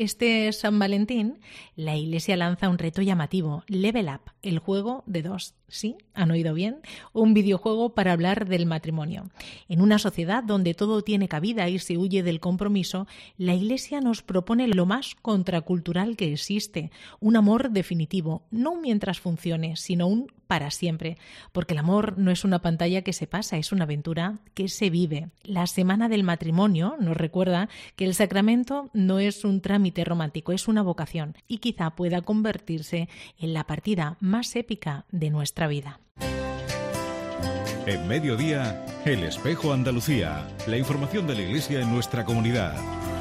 Este San Valentín, la Iglesia lanza un reto llamativo, Level Up, el juego de dos. Sí, han oído bien, un videojuego para hablar del matrimonio. En una sociedad donde todo tiene cabida y se huye del compromiso, la Iglesia nos propone lo más contracultural que existe, un amor definitivo, no un mientras funcione, sino un para siempre, porque el amor no es una pantalla que se pasa, es una aventura que se vive. La Semana del Matrimonio nos recuerda que el sacramento no es un trámite romántico, es una vocación y quizá pueda convertirse en la partida más épica de nuestra vida. En Mediodía, El Espejo Andalucía, la información de la Iglesia en nuestra comunidad.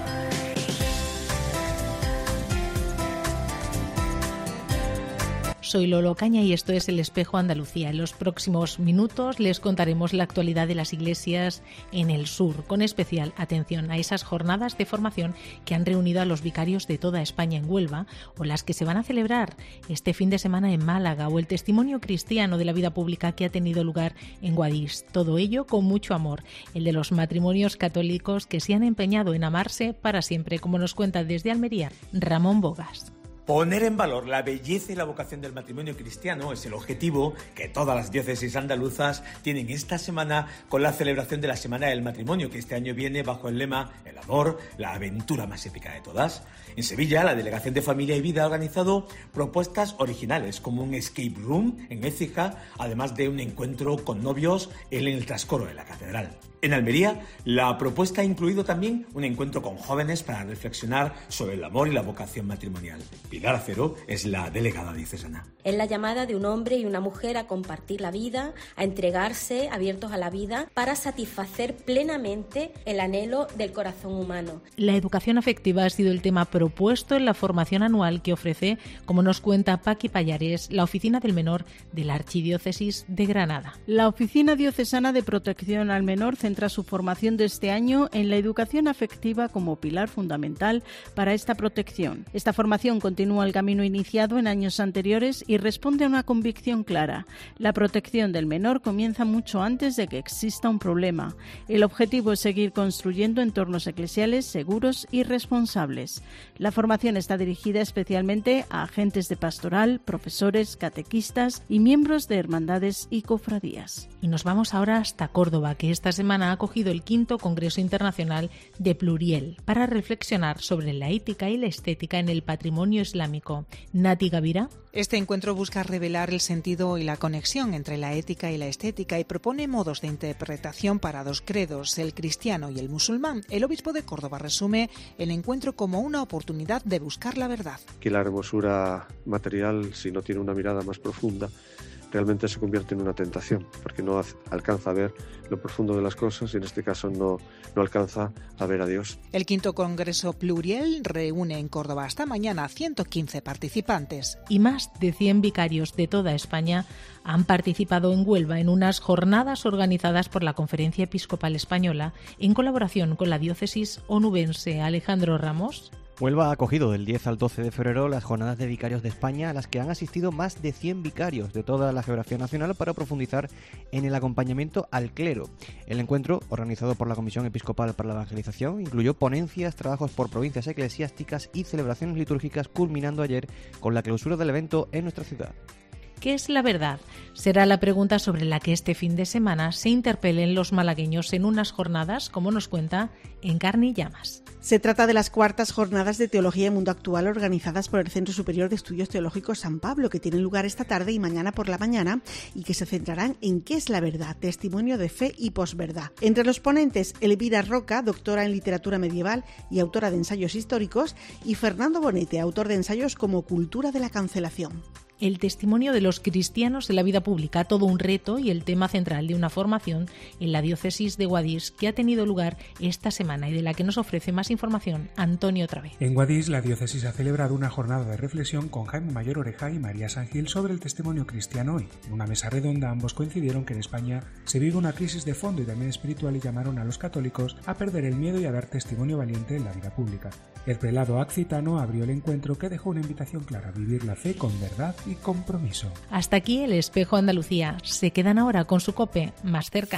Soy Lolo Caña y esto es El Espejo Andalucía. En los próximos minutos les contaremos la actualidad de las iglesias en el sur, con especial atención a esas jornadas de formación que han reunido a los vicarios de toda España en Huelva, o las que se van a celebrar este fin de semana en Málaga, o el testimonio cristiano de la vida pública que ha tenido lugar en Guadix. Todo ello con mucho amor, el de los matrimonios católicos que se han empeñado en amarse para siempre, como nos cuenta desde Almería Ramón Bogas. Poner en valor la belleza y la vocación del matrimonio cristiano es el objetivo que todas las diócesis andaluzas tienen esta semana con la celebración de la Semana del Matrimonio, que este año viene bajo el lema El amor, la aventura más épica de todas. En Sevilla, la Delegación de Familia y Vida ha organizado propuestas originales, como un escape room en Écija, además de un encuentro con novios en el trascoro de la catedral. En Almería, la propuesta ha incluido también un encuentro con jóvenes para reflexionar sobre el amor y la vocación matrimonial. Pilar Acero es la delegada diocesana. Es la llamada de un hombre y una mujer a compartir la vida, a entregarse abiertos a la vida para satisfacer plenamente el anhelo del corazón humano. La educación afectiva ha sido el tema propuesto en la formación anual que ofrece, como nos cuenta Paqui Pallares, la Oficina del Menor de la Archidiócesis de Granada. La Oficina Diocesana de Protección al Menor centra su formación de este año en la educación afectiva como pilar fundamental para esta protección. Esta formación continúa el camino iniciado en años anteriores y responde a una convicción clara. La protección del menor comienza mucho antes de que exista un problema. El objetivo es seguir construyendo entornos eclesiales seguros y responsables. La formación está dirigida especialmente a agentes de pastoral, profesores, catequistas y miembros de hermandades y cofradías. Y nos vamos ahora hasta Córdoba, que esta semana ha acogido el 5º Congreso Internacional de Pluriel para reflexionar sobre la ética y la estética en el patrimonio islámico. Nati Gavira. Este encuentro busca revelar el sentido y la conexión entre la ética y la estética y propone modos de interpretación para dos credos, el cristiano y el musulmán. El obispo de Córdoba resume el encuentro como una oportunidad de buscar la verdad. Que la hermosura material, si no tiene una mirada más profunda, realmente se convierte en una tentación, porque no alcanza a ver lo profundo de las cosas y en este caso no alcanza a ver a Dios. El 5º Congreso Pluriel reúne en Córdoba hasta mañana a 115 participantes. Y más de 100 vicarios de toda España han participado en Huelva en unas jornadas organizadas por la Conferencia Episcopal Española en colaboración con la diócesis onubense. Alejandro Ramos. Huelva ha acogido del 10 al 12 de febrero las jornadas de vicarios de España, a las que han asistido más de 100 vicarios de toda la geografía nacional para profundizar en el acompañamiento al clero. El encuentro, organizado por la Comisión Episcopal para la Evangelización, incluyó ponencias, trabajos por provincias eclesiásticas y celebraciones litúrgicas, culminando ayer con la clausura del evento en nuestra ciudad. ¿Qué es la verdad? Será la pregunta sobre la que este fin de semana se interpelen los malagueños en unas jornadas, como nos cuenta En Carne y Llamas. Se trata de las 4ª jornadas de Teología y Mundo Actual organizadas por el Centro Superior de Estudios Teológicos San Pablo, que tienen lugar esta tarde y mañana por la mañana y que se centrarán en qué es la verdad, testimonio de fe y posverdad. Entre los ponentes, Elvira Roca, doctora en literatura medieval y autora de ensayos históricos, y Fernando Bonete, autor de ensayos como Cultura de la cancelación. El testimonio de los cristianos en la vida pública, todo un reto y el tema central de una formación en la diócesis de Guadix que ha tenido lugar esta semana y de la que nos ofrece más información Antonio Travé. En Guadix, la diócesis ha celebrado una jornada de reflexión con Jaime Mayor Oreja y María San Gil sobre el testimonio cristiano hoy. En una mesa redonda ambos coincidieron que en España se vive una crisis de fondo y también espiritual y llamaron a los católicos a perder el miedo y a dar testimonio valiente en la vida pública. El prelado accitano abrió el encuentro que dejó una invitación clara a vivir la fe con verdad y compromiso. Hasta aquí El Espejo Andalucía. Se quedan ahora con su COPE más cerca.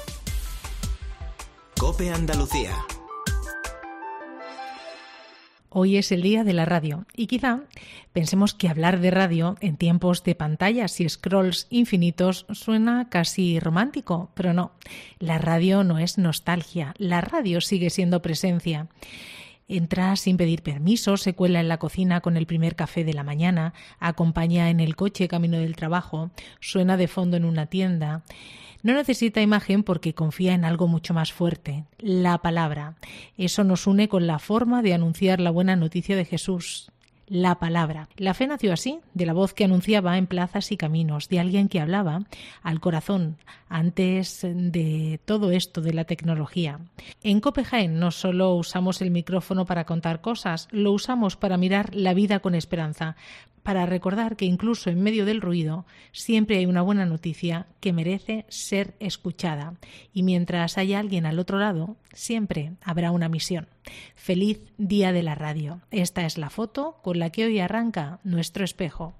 COPE Andalucía. Hoy es el día de la radio y quizá pensemos que hablar de radio en tiempos de pantallas y scrolls infinitos suena casi romántico, pero no. La radio no es nostalgia, la radio sigue siendo presencia. Entra sin pedir permiso, se cuela en la cocina con el primer café de la mañana, acompaña en el coche camino del trabajo, suena de fondo en una tienda. No necesita imagen porque confía en algo mucho más fuerte, la palabra. Eso nos une con la forma de anunciar la buena noticia de Jesús. La palabra. La fe nació así, de la voz que anunciaba en plazas y caminos, de alguien que hablaba al corazón antes de todo esto de la tecnología. En COPE Jaén no solo usamos el micrófono para contar cosas, lo usamos para mirar la vida con esperanza, para recordar que incluso en medio del ruido siempre hay una buena noticia que merece ser escuchada. Y mientras haya alguien al otro lado, siempre habrá una misión. Feliz Día de la Radio. Esta es la foto con la que hoy arranca nuestro espejo.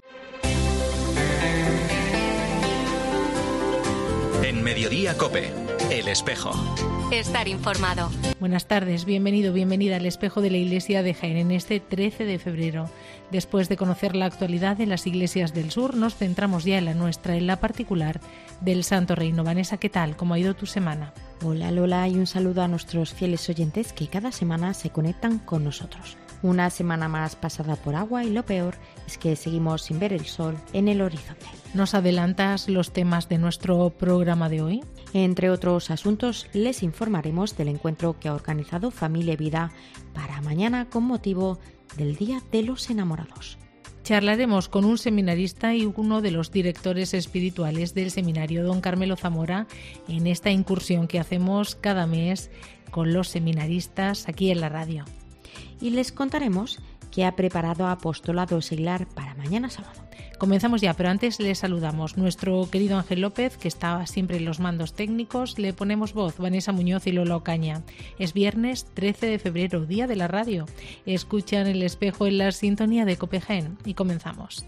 En Mediodía COPE, El Espejo. Estar informado. Buenas tardes, bienvenido, bienvenida al Espejo de la Iglesia de Jaén en este 13 de febrero. Después de conocer la actualidad de las iglesias del sur, nos centramos ya en la nuestra, en la particular del Santo Reino. Vanessa, ¿qué tal? ¿Cómo ha ido tu semana? Hola Lola, y un saludo a nuestros fieles oyentes que cada semana se conectan con nosotros. Una semana más pasada por agua y lo peor es que seguimos sin ver el sol en el horizonte. ¿Nos adelantas los temas de nuestro programa de hoy? Entre otros asuntos, les informaremos del encuentro que ha organizado Familia y Vida para mañana con motivo del Día de los Enamorados. Charlaremos con un seminarista y uno de los directores espirituales del seminario, don Carmelo Zamora, en esta incursión que hacemos cada mes con los seminaristas aquí en la radio. Y les contaremos que ha preparado Apostolado Seglar para mañana sábado. Comenzamos ya, pero antes le saludamos. Nuestro querido Ángel López, que está siempre en los mandos técnicos, le ponemos voz, Vanessa Muñoz y Lola Ocaña. Es viernes 13 de febrero, Día de la Radio. Escuchan El Espejo en la sintonía de COPE Jaén y comenzamos.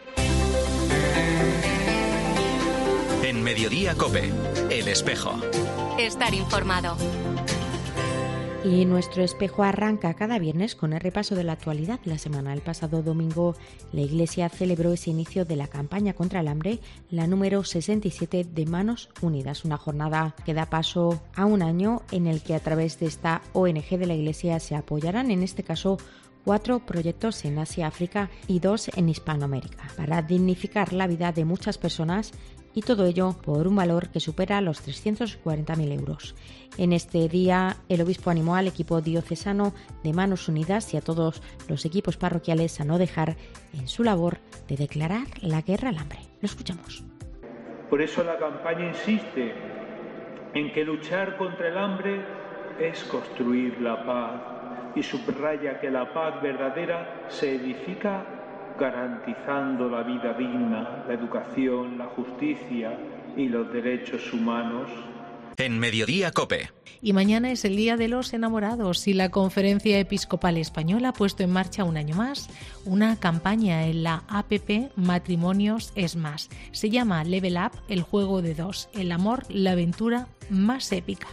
En Mediodía COPE, El Espejo. Estar informado. Y nuestro espejo arranca cada viernes con el repaso de la actualidad de la semana. El pasado domingo la Iglesia celebró ese inicio de la campaña contra el hambre, la número 67 de Manos Unidas, una jornada que da paso a un año en el que a través de esta ONG de la Iglesia se apoyarán, en este caso, 4 proyectos en Asia, África y 2 en Hispanoamérica, para dignificar la vida de muchas personas, y todo ello por un valor que supera los 340.000 euros. En este día, el obispo animó al equipo diocesano de Manos Unidas y a todos los equipos parroquiales a no dejar en su labor de declarar la guerra al hambre. Lo escuchamos. Por eso la campaña insiste en que luchar contra el hambre es construir la paz, y subraya que la paz verdadera se edifica garantizando la vida digna, la educación, la justicia y los derechos humanos. En Mediodía COPE. Y mañana es el Día de los Enamorados y la Conferencia Episcopal Española ha puesto en marcha un año más una campaña en la APP Matrimonios es Más. Se llama Level Up, el juego de dos, el amor, la aventura más épica.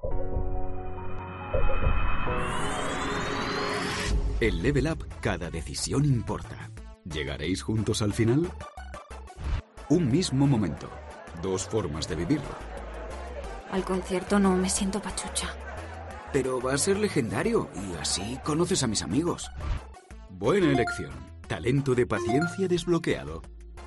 En Level Up, cada decisión importa. ¿Llegaréis juntos al final? Un mismo momento, 2 formas de vivirlo. Al concierto no me siento pachucha. Pero va a ser legendario y así conoces a mis amigos. Buena elección. Talento de paciencia desbloqueado.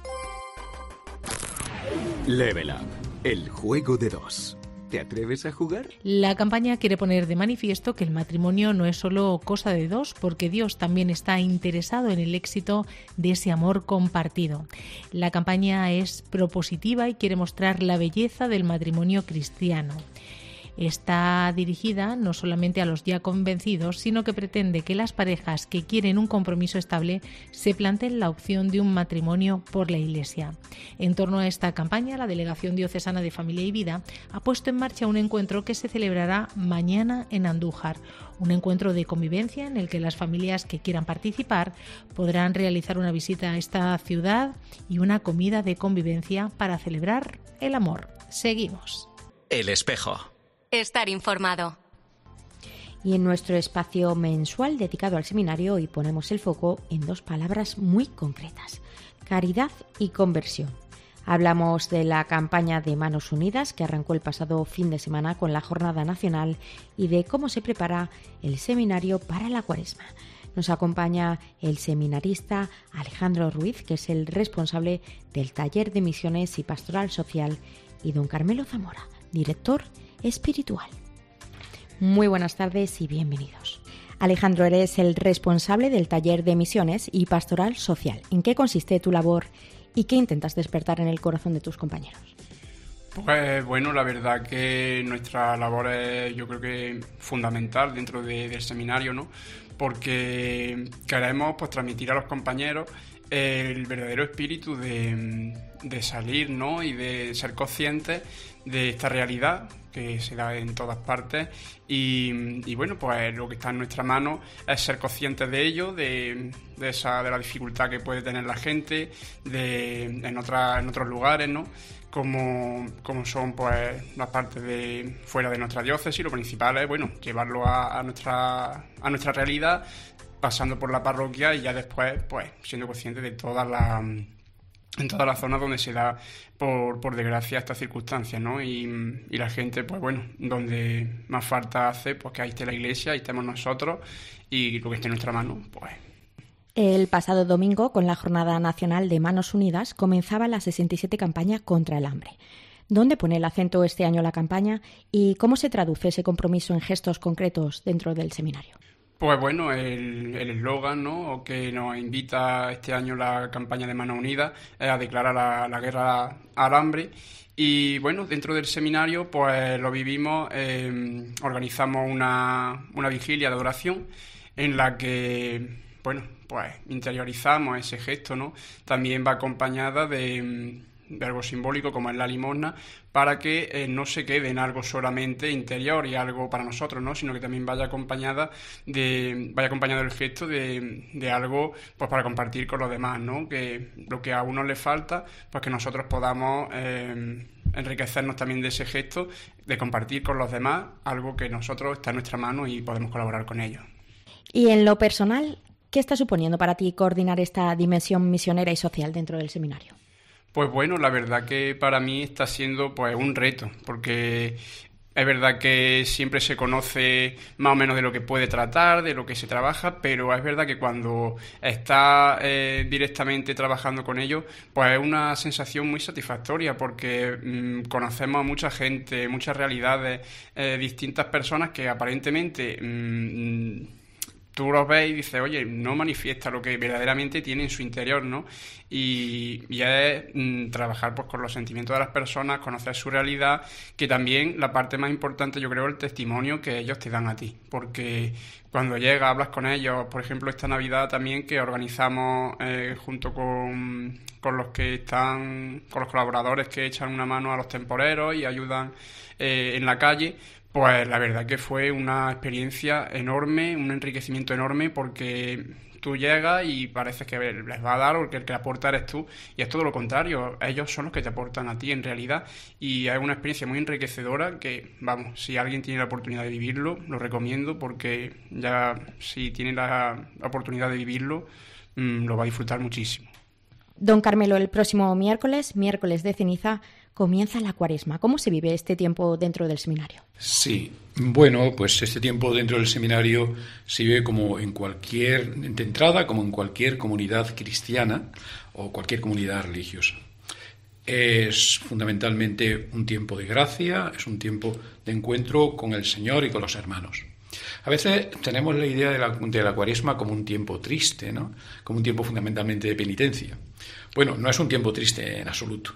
Level Up, el juego de 2. ¿Te atreves a jugar? La campaña quiere poner de manifiesto que el matrimonio no es solo cosa de dos, porque Dios también está interesado en el éxito de ese amor compartido. La campaña es propositiva y quiere mostrar la belleza del matrimonio cristiano. Está dirigida no solamente a los ya convencidos, sino que pretende que las parejas que quieren un compromiso estable se planteen la opción de un matrimonio por la Iglesia. En torno a esta campaña, la Delegación Diocesana de Familia y Vida ha puesto en marcha un encuentro que se celebrará mañana en Andújar. Un encuentro de convivencia en el que las familias que quieran participar podrán realizar una visita a esta ciudad y una comida de convivencia para celebrar el amor. Seguimos. El Espejo. Estar informado. Y en nuestro espacio mensual dedicado al seminario hoy ponemos el foco en 2 palabras muy concretas: caridad y conversión. Hablamos de la campaña de Manos Unidas que arrancó el pasado fin de semana con la Jornada Nacional y de cómo se prepara el seminario para la Cuaresma. Nos acompaña el seminarista Alejandro Ruiz, que es el responsable del Taller de Misiones y Pastoral Social, y don Carmelo Zamora, director espiritual. Muy buenas tardes y bienvenidos. Alejandro, eres el responsable del Taller de Misiones y Pastoral Social. ¿En qué consiste tu labor y qué intentas despertar en el corazón de tus compañeros? Pues bueno, la verdad que nuestra labor es, yo creo que fundamental dentro del seminario, ¿no? Porque queremos pues transmitir a los compañeros el verdadero espíritu de salir, ¿no? Y de ser conscientes de esta realidad que se da en todas partes y bueno, pues lo que está en nuestra mano es ser conscientes de ello, de la dificultad que puede tener la gente en otros lugares, ¿no? Como son pues las partes de fuera de nuestra diócesis. Lo principal es, bueno, llevarlo a nuestra realidad, pasando por la parroquia y ya después pues siendo consciente de en todas las zonas donde se da por desgracia estas circunstancias, ¿no? Y la gente, pues bueno, donde más falta hace, pues que ahí esté la Iglesia, ahí estemos nosotros y lo que esté en nuestra mano, pues. El pasado domingo, con la Jornada Nacional de Manos Unidas, comenzaba la 67 campaña contra el hambre. ¿Dónde pone el acento este año la campaña y cómo se traduce ese compromiso en gestos concretos dentro del seminario? Pues bueno, el eslogan, ¿no?, que nos invita este año la campaña de Manos Unidas es a declarar la guerra al hambre. Y bueno, dentro del seminario pues lo vivimos, organizamos una vigilia de oración en la que, bueno, pues interiorizamos ese gesto, ¿no? También va acompañada de algo simbólico como es la limosna, para que no se quede en algo solamente interior y algo para nosotros, ¿no? Sino que también vaya acompañado el gesto de algo pues para compartir con los demás, ¿no? Que lo que a uno le falta, pues que nosotros podamos enriquecernos también de ese gesto, de compartir con los demás algo que nosotros está en nuestra mano y podemos colaborar con ellos. Y en lo personal, ¿qué está suponiendo para ti coordinar esta dimensión misionera y social dentro del seminario? Pues bueno, la verdad que para mí está siendo pues un reto, porque es verdad que siempre se conoce más o menos de lo que puede tratar, de lo que se trabaja, pero es verdad que cuando está directamente trabajando con ellos, pues es una sensación muy satisfactoria, porque conocemos a mucha gente, muchas realidades, distintas personas que aparentemente tú los ves y dices, oye, no manifiesta lo que verdaderamente tiene en su interior, ¿no? Y es trabajar pues con los sentimientos de las personas, conocer su realidad, que también la parte más importante, yo creo, es el testimonio que ellos te dan a ti, porque cuando llegas, hablas con ellos, por ejemplo, esta Navidad también que organizamos junto con los que están, con los colaboradores que echan una mano a los temporeros y ayudan en la calle. Pues la verdad que fue una experiencia enorme, un enriquecimiento enorme, porque tú llegas y parece que les va a dar o que el que aporta eres tú, y es todo lo contrario, ellos son los que te aportan a ti en realidad, y es una experiencia muy enriquecedora que, vamos, si alguien tiene la oportunidad de vivirlo, lo recomiendo, porque ya si tiene la oportunidad de vivirlo, lo va a disfrutar muchísimo. Don Carmelo, el próximo miércoles de ceniza, comienza la Cuaresma. ¿Cómo se vive este tiempo dentro del seminario? Sí, bueno, pues este tiempo dentro del seminario se vive como en cualquier, de entrada, como en cualquier comunidad cristiana o cualquier comunidad religiosa. Es fundamentalmente un tiempo de gracia, es un tiempo de encuentro con el Señor y con los hermanos. A veces tenemos la idea de la Cuaresma como un tiempo triste, ¿no? Como un tiempo fundamentalmente de penitencia. Bueno, no es un tiempo triste en absoluto.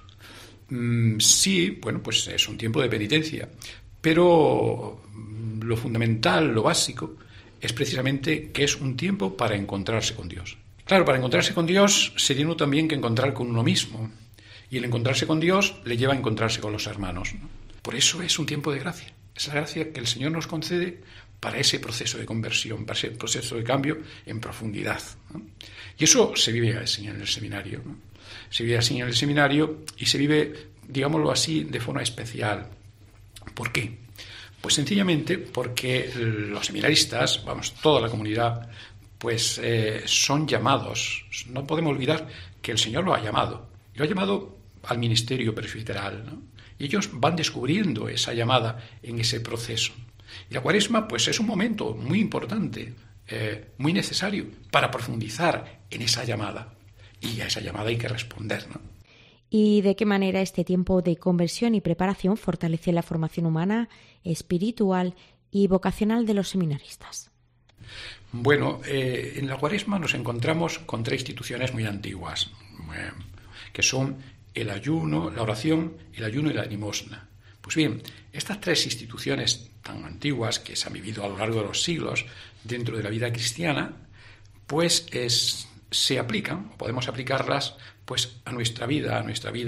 Sí, bueno, pues es un tiempo de penitencia, pero lo fundamental, lo básico, es precisamente que es un tiempo para encontrarse con Dios. Claro, para encontrarse con Dios se tiene uno también que encontrar con uno mismo, y el encontrarse con Dios le lleva a encontrarse con los hermanos, ¿no? Por eso es un tiempo de gracia, es la gracia que el Señor nos concede para ese proceso de conversión, para ese proceso de cambio en profundidad, ¿no? Y eso se vive así en el seminario, ¿no? Se vive así en el seminario y se vive, digámoslo así, de forma especial. ¿Por qué? Pues sencillamente porque los seminaristas, toda la comunidad, pues son llamados. No podemos olvidar que el Señor lo ha llamado. Lo ha llamado al ministerio presbiteral, ¿no? Y ellos van descubriendo esa llamada en ese proceso. Y la Cuaresma, pues es un momento muy importante, muy necesario para profundizar en esa llamada. Y a esa llamada hay que responder, ¿no? ¿Y de qué manera este tiempo de conversión y preparación fortalece la formación humana, espiritual y vocacional de los seminaristas? Bueno, en la Cuaresma nos encontramos con 3 instituciones muy antiguas, que son el ayuno, la oración, el ayuno y la limosna. Pues bien, estas 3 instituciones tan antiguas que se han vivido a lo largo de los siglos dentro de la vida cristiana, pues se aplican, podemos aplicarlas pues a nuestra vida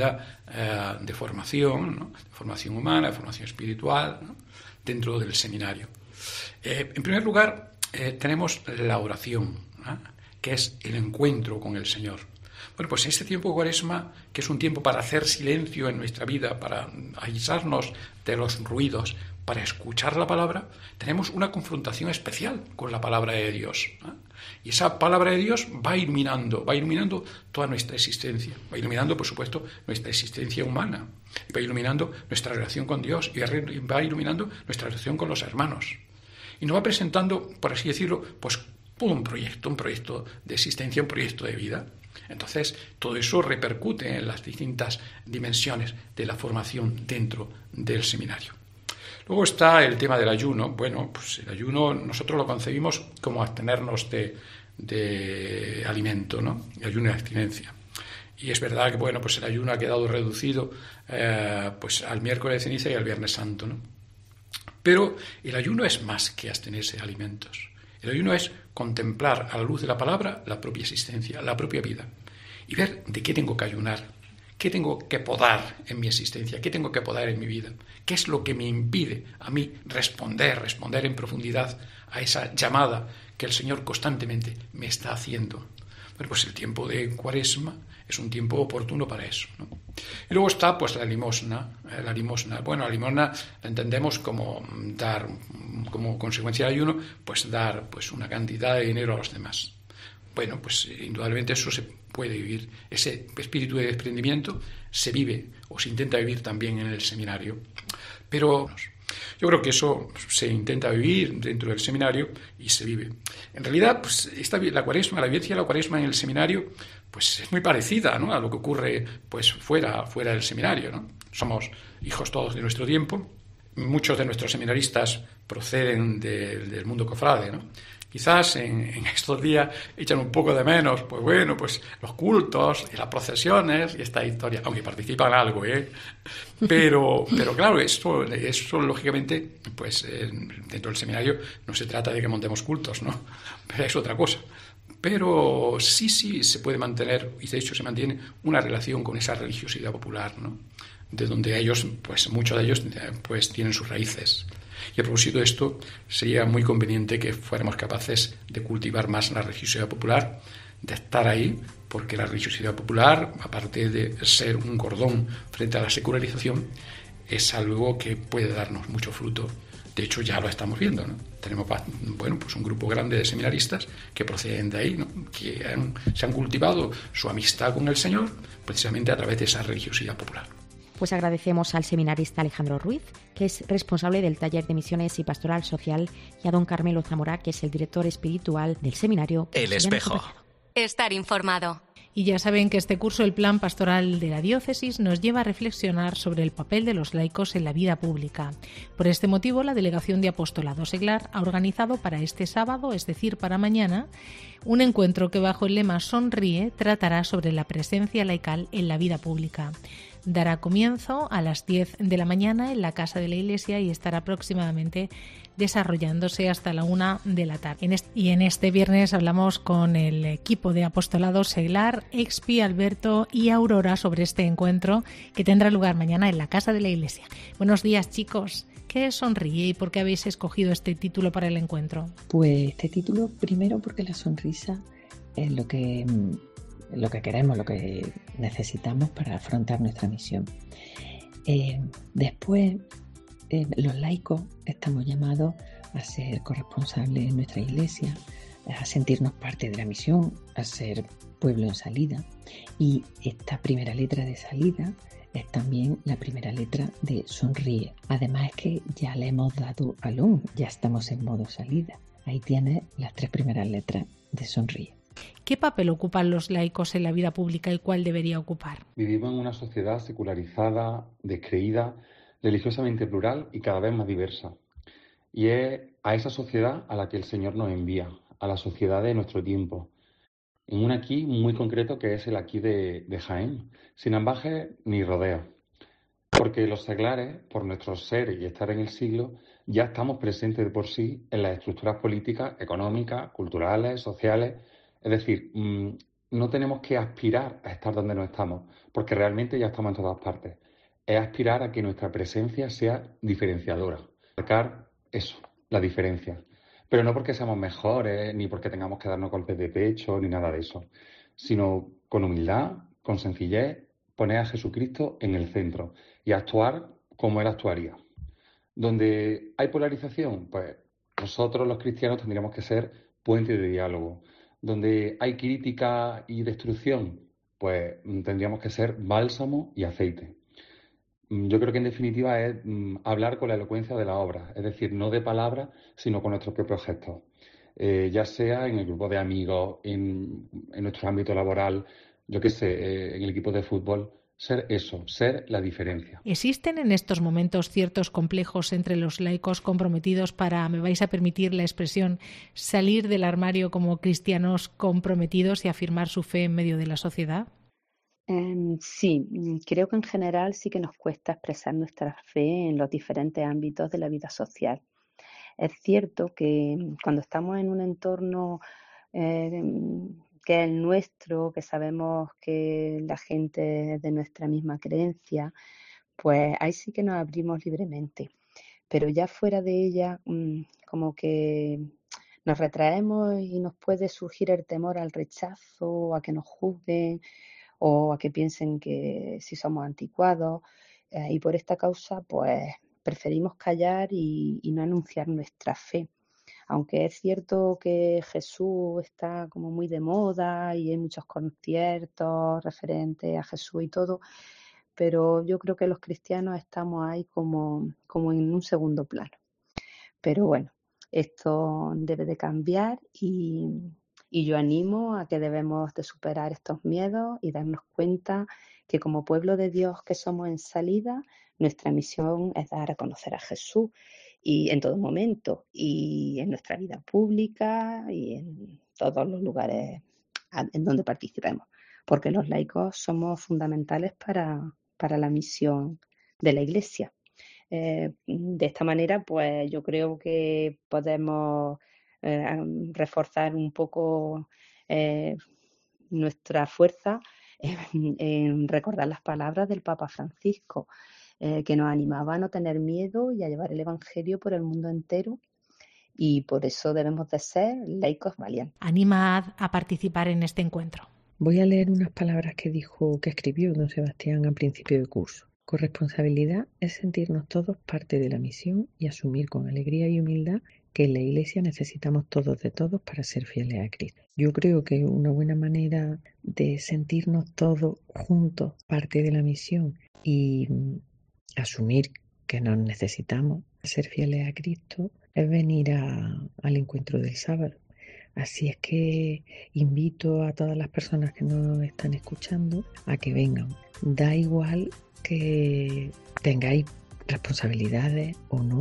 de formación, ¿no? De formación humana, de formación espiritual, ¿no? Dentro del seminario. En primer lugar, tenemos la oración, ¿no? Que es el encuentro con el Señor. Bueno, pues en este tiempo de Cuaresma, que es un tiempo para hacer silencio en nuestra vida, para aislarnos de los ruidos, para escuchar la palabra, tenemos una confrontación especial con la palabra de Dios, ¿no? Y esa palabra de Dios va iluminando toda nuestra existencia, va iluminando, por supuesto, nuestra existencia humana, va iluminando nuestra relación con Dios y va iluminando nuestra relación con los hermanos. Y nos va presentando, por así decirlo, pues un proyecto de existencia, un proyecto de vida. Entonces, todo eso repercute en las distintas dimensiones de la formación dentro del seminario. Luego está el tema del ayuno. Bueno, pues el ayuno nosotros lo concebimos como abstenernos de alimento, ¿no? El ayuno y abstinencia. Y es verdad que, bueno, pues el ayuno ha quedado reducido pues al miércoles de ceniza y al viernes santo, ¿no? Pero el ayuno es más que abstenerse de alimentos. El ayuno es contemplar a la luz de la palabra la propia existencia, la propia vida, y ver de qué tengo que ayunar, qué tengo que podar en mi existencia, qué tengo que podar en mi vida, qué es lo que me impide a mí responder en profundidad a esa llamada que el Señor constantemente me está haciendo. Bueno, pues el tiempo de Cuaresma es un tiempo oportuno para eso, ¿no? Y luego está pues la limosna. Bueno, la limosna la entendemos como dar, como consecuencia del ayuno, pues dar pues una cantidad de dinero a los demás. Bueno, pues indudablemente eso se puede vivir. Ese espíritu de desprendimiento se vive o se intenta vivir también en el seminario. Pero yo creo que eso se intenta vivir dentro del seminario y se vive. En realidad, pues la Cuaresma, la vivencia de la Cuaresma en el seminario, pues es muy parecida, ¿no?, a lo que ocurre pues fuera del seminario, ¿no? Somos hijos todos de nuestro tiempo. Muchos de nuestros seminaristas proceden del mundo cofrade, ¿no? Quizás en estos días echan un poco de menos, pues bueno, pues los cultos y las procesiones y esta historia, aunque participan algo, ¿eh? Pero claro, eso lógicamente, pues dentro del seminario no se trata de que montemos cultos, ¿no? Es otra cosa. Pero sí se puede mantener, y de hecho se mantiene, una relación con esa religiosidad popular, ¿no?, de donde ellos, pues muchos de ellos, pues tienen sus raíces. Y a propósito de esto, sería muy conveniente que fuéramos capaces de cultivar más la religiosidad popular, de estar ahí, porque la religiosidad popular, aparte de ser un cordón frente a la secularización, es algo que puede darnos mucho fruto. De hecho, ya lo estamos viendo, ¿no? Tenemos, bueno, pues un grupo grande de seminaristas que proceden de ahí, ¿no?, que se han cultivado su amistad con el Señor precisamente a través de esa religiosidad popular. Pues agradecemos al seminarista Alejandro Ruiz, que es responsable del taller de misiones y pastoral social, y a don Carmelo Zamora, que es el director espiritual del seminario. El Espejo. Estar informado. Y ya saben que este curso, el Plan Pastoral de la Diócesis, nos lleva a reflexionar sobre el papel de los laicos en la vida pública. Por este motivo, la Delegación de Apostolado Seglar ha organizado para este sábado, es decir, para mañana, un encuentro que bajo el lema Sonríe tratará sobre la presencia laical en la vida pública. Dará comienzo a las 10 de la mañana en la Casa de la Iglesia y estará aproximadamente desarrollándose hasta la 1 de la tarde. Y en este viernes hablamos con el equipo de Apostolado Seglar, Expi, Alberto y Aurora sobre este encuentro que tendrá lugar mañana en la Casa de la Iglesia. Buenos días, chicos. ¿Qué es Sonríe y por qué habéis escogido este título para el encuentro? Pues este título, primero porque la sonrisa es lo que queremos, lo que necesitamos para afrontar nuestra misión. Después, los laicos estamos llamados a ser corresponsables en nuestra iglesia, a sentirnos parte de la misión, a ser pueblo en salida. Y esta primera letra de salida es también la primera letra de sonríe. Además es que ya le hemos dado al on, ya estamos en modo salida. Ahí tienes las 3 primeras letras de sonríe. ¿Qué papel ocupan los laicos en la vida pública y cuál debería ocupar? Vivimos en una sociedad secularizada, descreída, religiosamente plural y cada vez más diversa. Y es a esa sociedad a la que el Señor nos envía, a la sociedad de nuestro tiempo. En un aquí muy concreto que es el aquí de Jaén, sin ambajes ni rodeos. Porque los seglares, por nuestro ser y estar en el siglo, ya estamos presentes de por sí en las estructuras políticas, económicas, culturales, sociales. Es decir, no tenemos que aspirar a estar donde no estamos, porque realmente ya estamos en todas partes. Es aspirar a que nuestra presencia sea diferenciadora, marcar eso, la diferencia. Pero no porque seamos mejores, ni porque tengamos que darnos golpes de pecho, ni nada de eso, sino con humildad, con sencillez, poner a Jesucristo en el centro y actuar como Él actuaría. Donde hay polarización, pues nosotros los cristianos tendríamos que ser puente de diálogo. Donde hay crítica y destrucción, pues tendríamos que ser bálsamo y aceite. Yo creo que en definitiva es hablar con la elocuencia de la obra, es decir, no de palabras, sino con nuestros propios gestos. Ya sea en el grupo de amigos, en nuestro ámbito laboral, yo qué sé, en el equipo de fútbol, ser eso, ser la diferencia. ¿Existen en estos momentos ciertos complejos entre los laicos comprometidos para, me vais a permitir la expresión, salir del armario como cristianos comprometidos y afirmar su fe en medio de la sociedad? Sí, creo que en general sí que nos cuesta expresar nuestra fe en los diferentes ámbitos de la vida social. Es cierto que cuando estamos en un entorno que es el nuestro, que sabemos que la gente es de nuestra misma creencia, pues ahí sí que nos abrimos libremente. Pero ya fuera de ella, como que nos retraemos y nos puede surgir el temor al rechazo, a que nos juzguen o a que piensen que si somos anticuados. Y por esta causa, pues preferimos callar y no anunciar nuestra fe. Aunque es cierto que Jesús está como muy de moda y hay muchos conciertos referentes a Jesús y todo, pero yo creo que los cristianos estamos ahí como en un segundo plano. Pero bueno, esto debe de cambiar y yo animo a que debemos de superar estos miedos y darnos cuenta que como pueblo de Dios que somos en salida, nuestra misión es dar a conocer a Jesús y en todo momento, y en nuestra vida pública y en todos los lugares en donde participemos, porque los laicos somos fundamentales para la misión de la Iglesia. De esta manera, pues yo creo que podemos reforzar un poco nuestra fuerza en recordar las palabras del Papa Francisco, que nos animaba a no tener miedo y a llevar el Evangelio por el mundo entero, y por eso debemos de ser laicos valientes. Anima a participar en este encuentro. Voy a leer unas palabras que escribió don Sebastián al principio del curso. Corresponsabilidad es sentirnos todos parte de la misión y asumir con alegría y humildad que en la Iglesia necesitamos todos de todos para ser fieles a Cristo. Yo creo que una buena manera de sentirnos todos juntos parte de la misión y asumir que nos necesitamos ser fieles a Cristo es venir al encuentro del sábado. Así es que invito a todas las personas que nos están escuchando a que vengan. Da igual que tengáis responsabilidades o no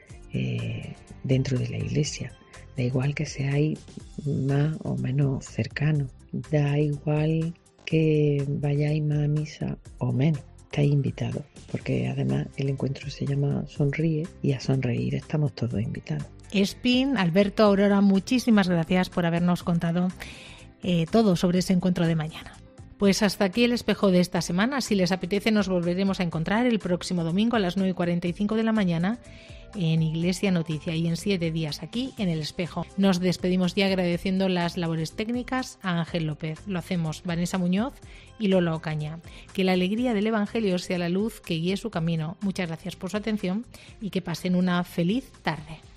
dentro de la Iglesia. Da igual que seáis más o menos cercanos. Da igual que vayáis más a misa o menos. Estáis invitados, porque además el encuentro se llama Sonríe y a sonreír estamos todos invitados. Espín, Alberto, Aurora, muchísimas gracias por habernos contado todo sobre ese encuentro de mañana. Pues hasta aquí el espejo de esta semana. Si les apetece, nos volveremos a encontrar el próximo domingo a las 9:45 de la mañana en Iglesia Noticia y en 7 días aquí en El Espejo. Nos despedimos ya agradeciendo las labores técnicas a Ángel López. Lo hacemos Vanessa Muñoz y Lola Ocaña. Que la alegría del Evangelio sea la luz que guíe su camino. Muchas gracias por su atención y que pasen una feliz tarde.